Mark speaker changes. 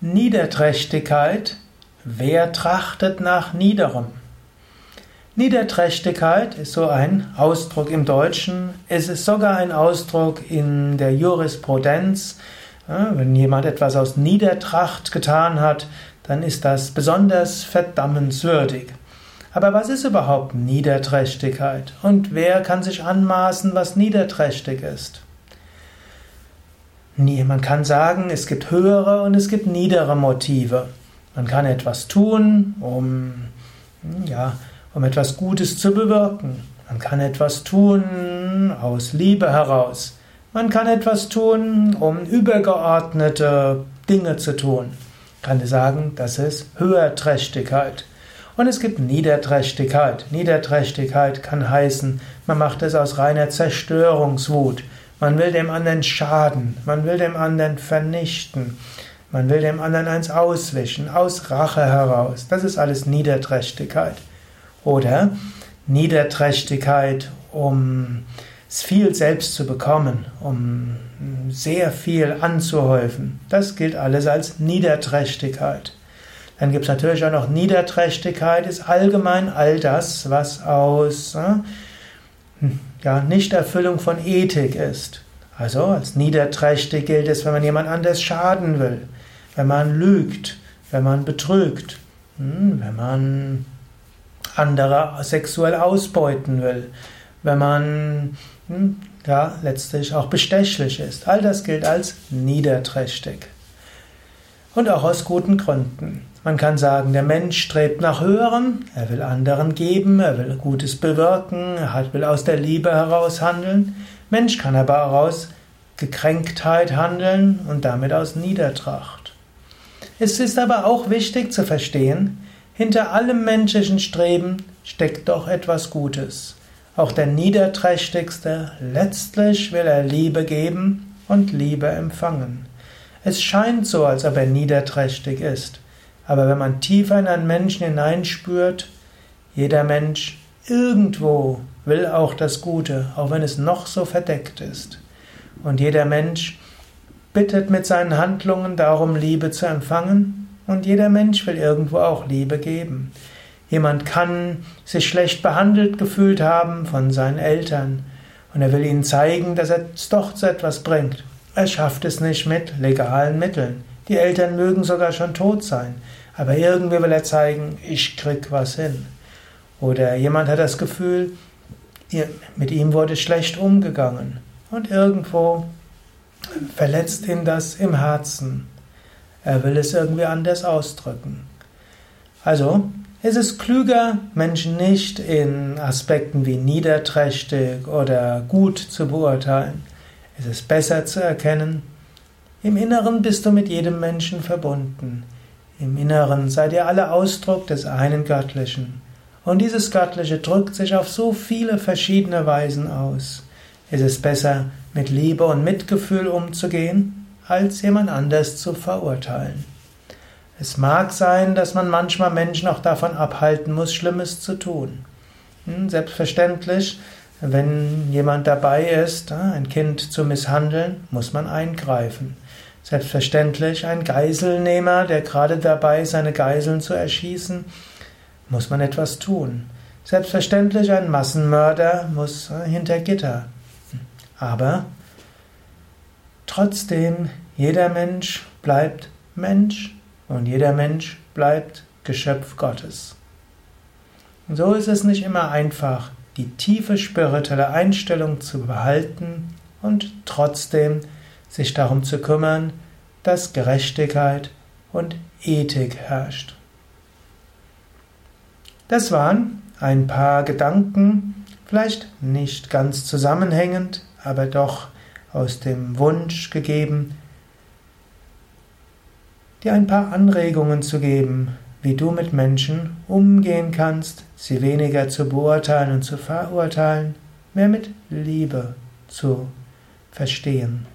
Speaker 1: Niederträchtigkeit. Wer trachtet nach Niederem? Niederträchtigkeit ist so ein Ausdruck im Deutschen. Es ist sogar ein Ausdruck in der Jurisprudenz. Wenn jemand etwas aus Niedertracht getan hat, dann ist das besonders verdammenswürdig. Aber was ist überhaupt Niederträchtigkeit? Und wer kann sich anmaßen, was niederträchtig ist? Man kann sagen, es gibt höhere und es gibt niedere Motive. Man kann etwas tun, um etwas Gutes zu bewirken. Man kann etwas tun aus Liebe heraus. Man kann etwas tun, um übergeordnete Dinge zu tun. Ich kann sagen, das ist Höherträchtigkeit. Und es gibt Niederträchtigkeit. Niederträchtigkeit kann heißen, man macht es aus reiner Zerstörungswut. Man will dem anderen schaden, man will dem anderen vernichten, man will dem anderen eins auswischen, aus Rache heraus. Das ist alles Niederträchtigkeit. Oder Niederträchtigkeit, um viel selbst zu bekommen, um sehr viel anzuhäufen. Das gilt alles als Niederträchtigkeit. Dann gibt es natürlich auch noch Niederträchtigkeit, ist allgemein all das, was aus Nichterfüllung von Ethik ist. Also als niederträchtig gilt es, wenn man jemand anders schaden will, wenn man lügt, wenn man betrügt, wenn man andere sexuell ausbeuten will, wenn man letztlich auch bestechlich ist. All das gilt als niederträchtig. Und auch aus guten Gründen. Man kann sagen, der Mensch strebt nach Höherem, er will anderen geben, er will Gutes bewirken, will aus der Liebe heraus handeln. Mensch kann aber auch aus Gekränktheit handeln und damit aus Niedertracht. Es ist aber auch wichtig zu verstehen, hinter allem menschlichen Streben steckt doch etwas Gutes. Auch der Niederträchtigste, letztlich will er Liebe geben und Liebe empfangen. Es scheint so, als ob er niederträchtig ist. Aber wenn man tiefer in einen Menschen hineinspürt, jeder Mensch irgendwo will auch das Gute, auch wenn es noch so verdeckt ist. Und jeder Mensch bittet mit seinen Handlungen darum, Liebe zu empfangen. Und jeder Mensch will irgendwo auch Liebe geben. Jemand kann sich schlecht behandelt gefühlt haben von seinen Eltern. Und er will ihnen zeigen, dass er es doch zu etwas bringt. Er schafft es nicht mit legalen Mitteln. Die Eltern mögen sogar schon tot sein. Aber irgendwie will er zeigen, ich krieg was hin. Oder jemand hat das Gefühl, mit ihm wurde schlecht umgegangen. Und irgendwo verletzt ihn das im Herzen. Er will es irgendwie anders ausdrücken. Also, es ist klüger, Menschen nicht in Aspekten wie niederträchtig oder gut zu beurteilen. Es ist besser zu erkennen, im Inneren bist du mit jedem Menschen verbunden. Im Inneren seid ihr alle Ausdruck des einen Göttlichen. Und dieses Göttliche drückt sich auf so viele verschiedene Weisen aus. Es ist besser, mit Liebe und Mitgefühl umzugehen, als jemand anders zu verurteilen. Es mag sein, dass man manchmal Menschen auch davon abhalten muss, Schlimmes zu tun. Selbstverständlich, wenn jemand dabei ist, ein Kind zu misshandeln, muss man eingreifen. Selbstverständlich, ein Geiselnehmer, der gerade dabei ist, seine Geiseln zu erschießen, muss man etwas tun. Selbstverständlich, ein Massenmörder muss hinter Gitter. Aber trotzdem, jeder Mensch bleibt Mensch und jeder Mensch bleibt Geschöpf Gottes. Und so ist es nicht immer einfach, die tiefe spirituelle Einstellung zu behalten und trotzdem sich darum zu kümmern, dass Gerechtigkeit und Ethik herrscht. Das waren ein paar Gedanken, vielleicht nicht ganz zusammenhängend, aber doch aus dem Wunsch gegeben, dir ein paar Anregungen zu geben, wie du mit Menschen umgehen kannst, sie weniger zu beurteilen und zu verurteilen, mehr mit Liebe zu verstehen.